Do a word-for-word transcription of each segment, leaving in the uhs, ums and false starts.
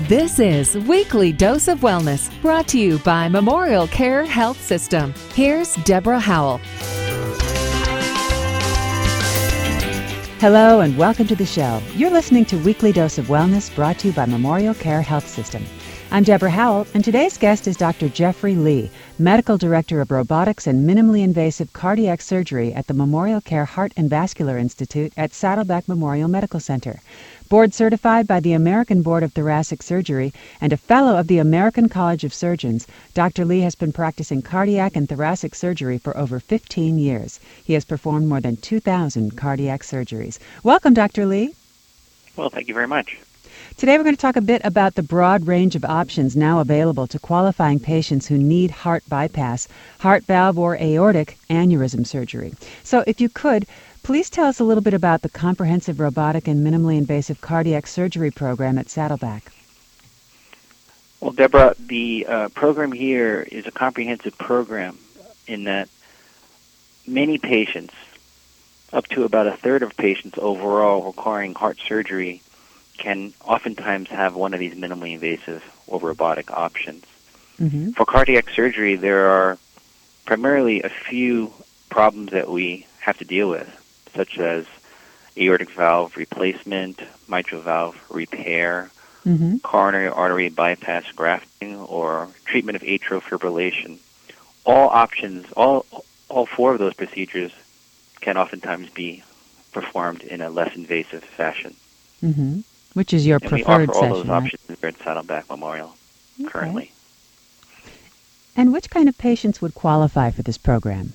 This is Weekly Dose of Wellness, brought to you by Memorial Care Health System. Here's Deborah Howell. Hello and welcome to the show. You're listening to Weekly Dose of Wellness, brought to you by Memorial Care Health System. I'm Deborah Howell, and today's guest is Doctor Jeffrey Lee, Medical Director of Robotics and Minimally Invasive Cardiac Surgery at the Memorial Care Heart and Vascular Institute at Saddleback Memorial Medical Center. Board certified by the American Board of Thoracic Surgery and a fellow of the American College of Surgeons, Doctor Lee has been practicing cardiac and thoracic surgery for over fifteen years. He has performed more than two thousand cardiac surgeries. Welcome, Doctor Lee. Well, thank you very much. Today we're going to talk a bit about the broad range of options now available to qualifying patients who need heart bypass, heart valve, or aortic aneurysm surgery. So if you could, please tell us a little bit about the comprehensive robotic and minimally invasive cardiac surgery program at Saddleback. Well, Deborah, the uh, program here is a comprehensive program in that many patients, up to about a third of patients overall requiring heart surgery, can oftentimes have one of these minimally invasive or robotic options. Mm-hmm. For cardiac surgery, there are primarily a few problems that we have to deal with, such as aortic valve replacement, mitral valve repair, mm-hmm. coronary artery bypass grafting, or treatment of atrial fibrillation. All options, all all four of those procedures can oftentimes be performed in a less invasive fashion. Mm-hmm. Which is your and preferred we offer all session, those right? options here at Saddleback Memorial Okay. currently. And which kind of patients would qualify for this program?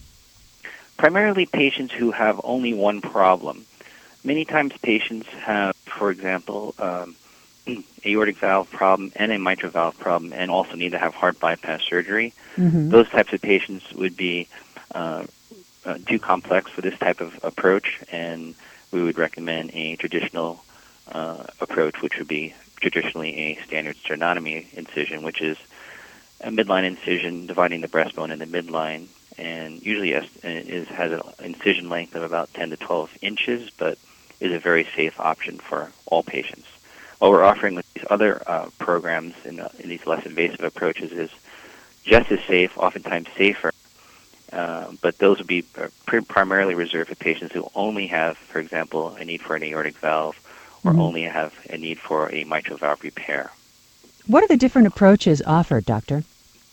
Primarily patients who have only one problem. Many times patients have, for example, um, aortic valve problem and a mitral valve problem and also need to have heart bypass surgery. Mm-hmm. Those types of patients would be uh, uh, too complex for this type of approach, and we would recommend a traditional uh, approach, which would be traditionally a standard sternotomy incision, which is a midline incision dividing the breastbone in the midline, and usually is, is, has an incision length of about ten to twelve inches, but is a very safe option for all patients. What we're offering with these other uh, programs in, uh, in these less invasive approaches is just as safe, oftentimes safer, uh, but those would be pr- primarily reserved for patients who only have, for example, a need for an aortic valve or mm-hmm. only have a need for a mitral valve repair. What are the different approaches offered, Doctor?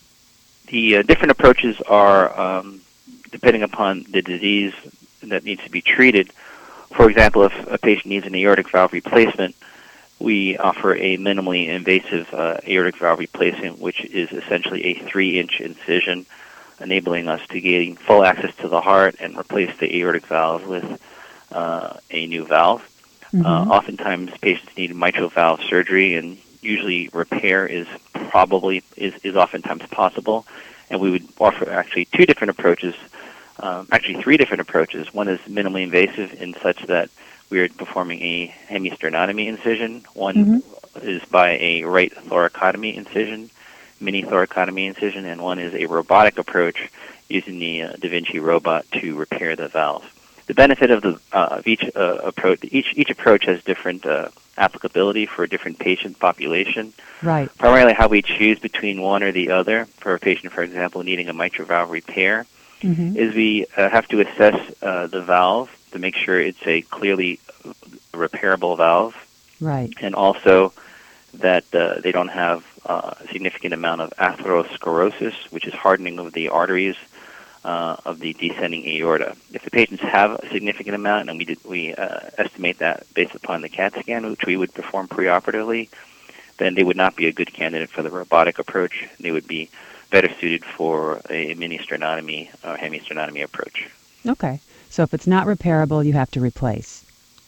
The uh, different approaches are um, depending upon the disease that needs to be treated. For example, if a patient needs an aortic valve replacement, we offer a minimally invasive uh, aortic valve replacement, which is essentially a three-inch incision, enabling us to gain full access to the heart and replace the aortic valve with uh, a new valve. Mm-hmm. Uh, oftentimes, patients need mitral valve surgery, and usually repair is probably is, is oftentimes possible. And we would offer actually two different approaches, um, actually three different approaches. One is minimally invasive in such that we are performing a hemisternotomy incision. One mm-hmm. is by a right thoracotomy incision, mini thoracotomy incision, and one is a robotic approach using the uh, Da Vinci robot to repair the valve. The benefit of the uh, of each uh, approach, each each approach has different uh, applicability for a different patient population. Right. Primarily, how we choose between one or the other for a patient, for example, needing a mitral valve repair, mm-hmm. is we uh, have to assess uh, the valve to make sure it's a clearly repairable valve, right, and also that uh, they don't have uh, a significant amount of atherosclerosis, which is hardening of the arteries uh, of the descending aorta. If the patients have a significant amount, and we did, we uh, estimate that based upon the CAT scan, which we would perform preoperatively, then they would not be a good candidate for the robotic approach. They would be better suited for a mini sternotomy or hemisternotomy approach. Okay. So if it's not repairable, you have to replace.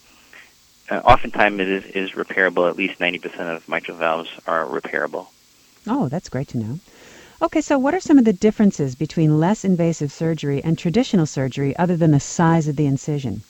Uh, oftentimes it is, is repairable. At least ninety percent of mitral valves are repairable. Oh, that's great to know. Okay, so what are some of the differences between less invasive surgery and traditional surgery other than the size of the incision?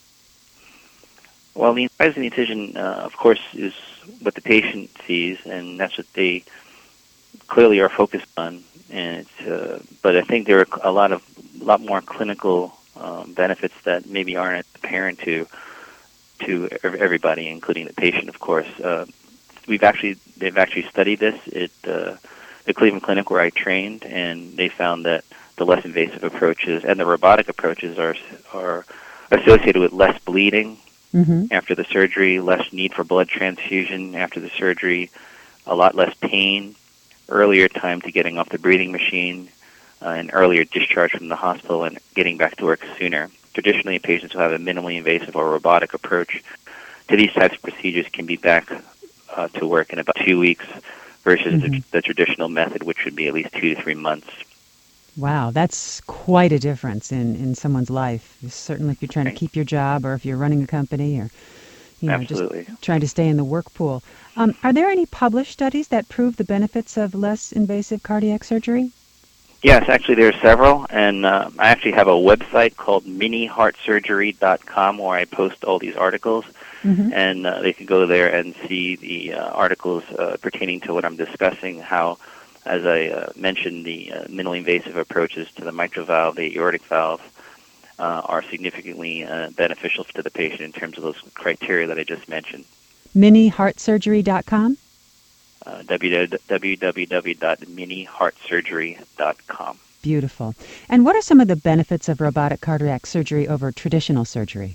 Well, the size of the incision, uh, of course, is what the patient sees, and that's what they clearly are focused on. And it's, uh, but I think there are a lot of, a lot more clinical um, benefits that maybe aren't apparent to to everybody, including the patient, of course. Uh, we've actually they've actually studied this at uh, the Cleveland Clinic where I trained, and they found that the less invasive approaches and the robotic approaches are are associated with less bleeding mm-hmm. after the surgery, less need for blood transfusion after the surgery, a lot less pain, earlier time to getting off the breathing machine, uh, and earlier discharge from the hospital and getting back to work sooner. Traditionally, patients who have a minimally invasive or robotic approach to these types of procedures can be back uh, to work in about two weeks versus mm-hmm. the, the traditional method, which would be at least two to three months. Wow, that's quite a difference in, in someone's life. Certainly if you're trying to keep your job or if you're running a company or you know, Absolutely. just trying to stay in the work pool. Um, are there any published studies that prove the benefits of less invasive cardiac surgery? Yes, actually there are several, and uh, I actually have a website called mini heart surgery dot com where I post all these articles, mm-hmm. and uh, they can go there and see the uh, articles uh, pertaining to what I'm discussing, how, as I uh, mentioned, the uh, minimally invasive approaches to the mitral valve, the aortic valve, uh, are significantly uh, beneficial to the patient in terms of those criteria that I just mentioned. mini heart surgery dot com? Uh, w w w dot mini heart surgery dot com. Beautiful. And what are some of the benefits of robotic cardiac surgery over traditional surgery?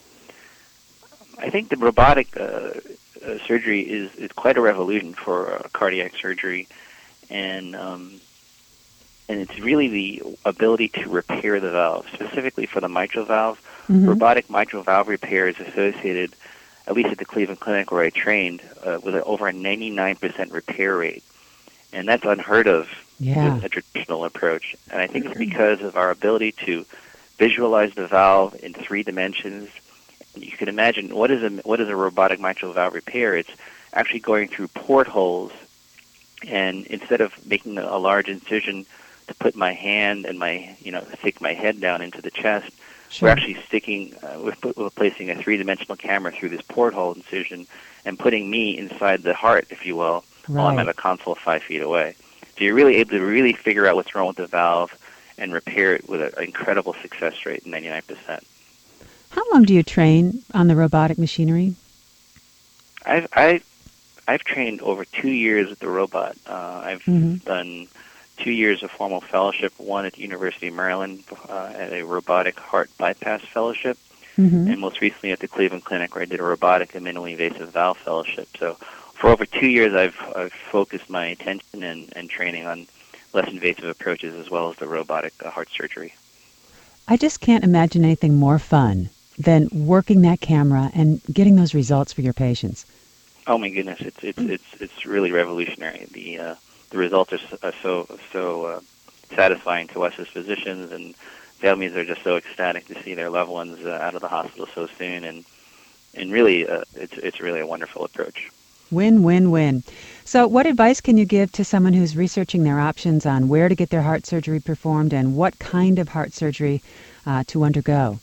I think the robotic uh, uh, surgery is, is quite a revolution for uh, cardiac surgery, and um, and it's really the ability to repair the valve, specifically for the mitral valve. Mm-hmm. Robotic mitral valve repair is associated, at least at the Cleveland Clinic where I trained, uh, with a, over a ninety-nine percent repair rate. And that's unheard of yeah. with a traditional approach. And I think it's because of our ability to visualize the valve in three dimensions. You can imagine, what is a, what is a robotic mitral valve repair? It's actually going through portholes, and instead of making a, a large incision to put my hand and my, you know, stick my head down into the chest, Sure. We're actually sticking, uh, we're, we're placing a three-dimensional camera through this porthole incision and putting me inside the heart, if you will, right. while I'm at a console five feet away. So you're really able to really figure out what's wrong with the valve and repair it with an incredible success rate, ninety-nine percent. How long do you train on the robotic machinery? I've I've, I've trained over two years with the robot. Uh, I've mm-hmm. done two years of formal fellowship, one at the University of Maryland uh, at a robotic heart bypass fellowship, mm-hmm. and most recently at the Cleveland Clinic where I did a robotic and minimally invasive valve fellowship. So for over two years, I've, I've focused my attention and, and training on less invasive approaches as well as the robotic uh, heart surgery. I just can't imagine anything more fun than working that camera and getting those results for your patients. Oh my goodness, it's it's it's it's really revolutionary. The uh, the results are so are so, so uh, satisfying to us as physicians, and families are just so ecstatic to see their loved ones uh, out of the hospital so soon, and and really, uh, it's it's really a wonderful approach. Win, win, win. So what advice can you give to someone who's researching their options on where to get their heart surgery performed and what kind of heart surgery uh, to undergo?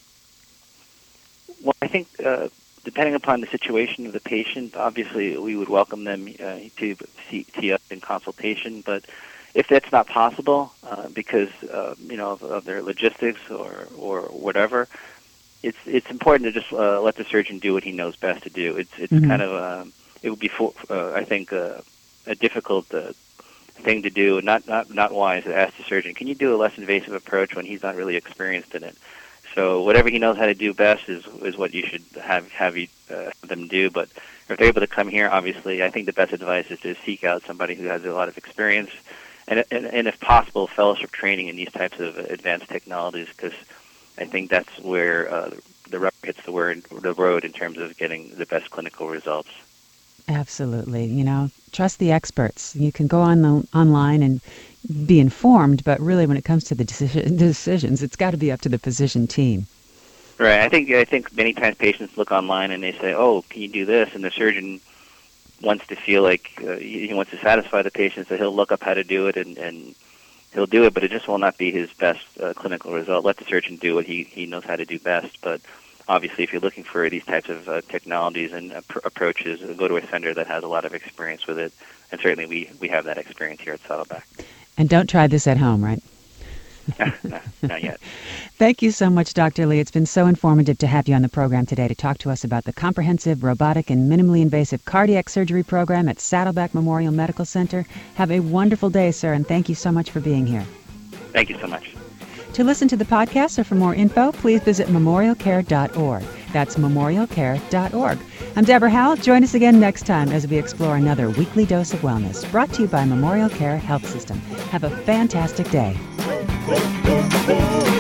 Well, I think uh, depending upon the situation of the patient, obviously we would welcome them uh, to see, see us in consultation. But if that's not possible uh, because uh, you know of, of their logistics or or whatever, it's it's important to just uh, let the surgeon do what he knows best to do. It's it's mm-hmm. kind of um, it would be for, uh, I think uh, a difficult uh, thing to do, not not not wise to ask the surgeon, can you do a less invasive approach when he's not really experienced in it? So whatever he knows how to do best is is what you should have have you, uh, them do. But if they're able to come here, obviously, I think the best advice is to seek out somebody who has a lot of experience, and and, and if possible, fellowship training in these types of advanced technologies, because I think that's where uh, the rubber hits the word the road in terms of getting the best clinical results. Absolutely. You know, trust the experts. You can go on the, online and be informed, but really when it comes to the decision, decisions, it's got to be up to the physician team. Right. I think I think many times patients look online and they say, oh, can you do this? And the surgeon wants to feel like uh, he wants to satisfy the patient, so he'll look up how to do it and, and he'll do it, but it just will not be his best uh, clinical result. Let the surgeon do what he, he knows how to do best. But obviously, if you're looking for these types of uh, technologies and uh, pr- approaches, go to a center that has a lot of experience with it. And certainly we, we have that experience here at Saddleback. And don't try this at home, right? no, not yet. Thank you so much, Doctor Lee. It's been so informative to have you on the program today to talk to us about the comprehensive robotic and minimally invasive cardiac surgery program at Saddleback Memorial Medical Center. Have a wonderful day, sir, and thank you so much for being here. Thank you so much. To listen to the podcast or for more info, please visit memorial care dot org. That's memorial care dot org. I'm Deborah Howell. Join us again next time as we explore another weekly dose of wellness brought to you by Memorial Care Health System. Have a fantastic day.